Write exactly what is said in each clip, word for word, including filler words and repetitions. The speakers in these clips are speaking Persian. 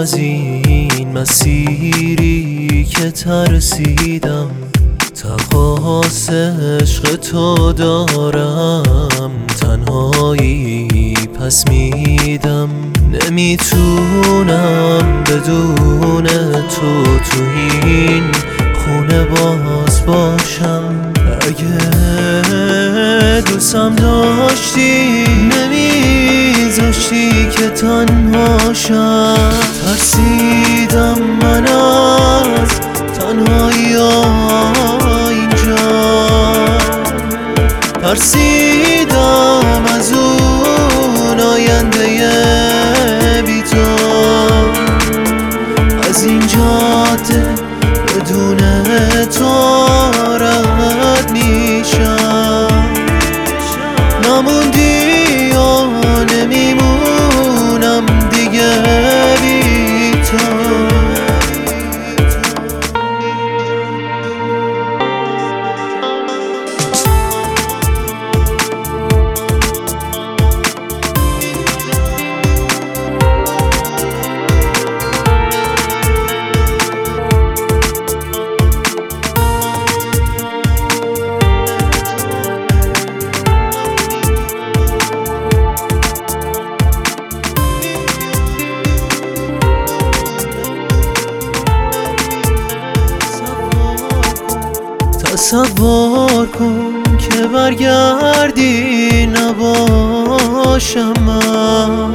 از این مسیری که ترسیدم، تقاص عشق تو دارم، تنهایی پس میدم. نمیتونم بدون تو تو این خونه باز باشم. اگه دوستم داشتی نمیذاشتی که تنهاشم. ترسیدم من از تنهایی اینجا، ترسیدم از اون آینده بی تو، از این جاده بدون تو رد میشم. نموندی یا نمیمونم دیگه بی تو. تصور کن که برگردی نباشم من.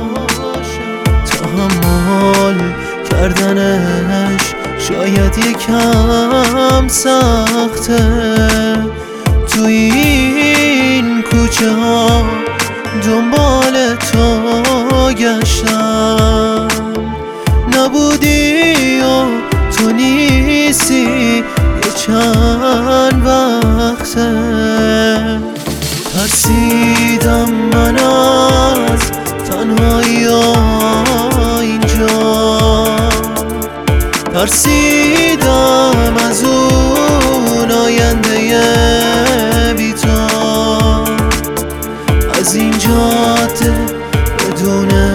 تحمل کردنش شاید یکم سخته، تو این کوچه ها دنبال تو گشتم. نبودی و تو نیستی چند وقته، ترسیدم من از تنهایی اینجا، ترسیدم از اون آینده بی تو، از این جاده بدون